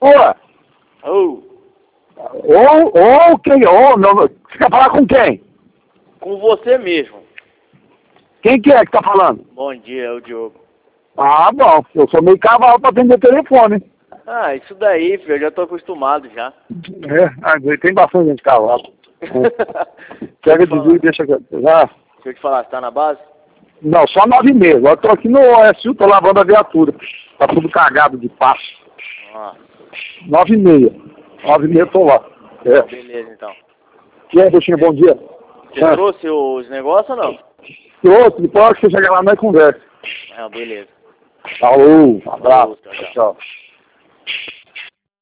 Ô, Ô, quem? Não, você quer falar com quem? com você mesmo. Quem que é que tá falando? Bom dia, é o Diogo. Ah, bom, eu sou meio cavalo pra atender telefone. Ah, isso daí, filho, eu já tô acostumado já. Tem bastante gente cavalo. Pega de vídeo e deixa aqui. Deixa eu te falar, você tá na base? Não, só 9h30. Agora eu tô aqui no OSU, tô lavando a viatura. Tá tudo cagado de passo. Ah, 9h30. 9h30 eu tô lá. É. beleza então. E aí, Buxinha, bom dia. Você trouxe os negócios ou não? Outro, depois que você chegar lá, nós conversa. Ah, beleza. Falou, um abraço. Falou, tchau, tchau. Tchau.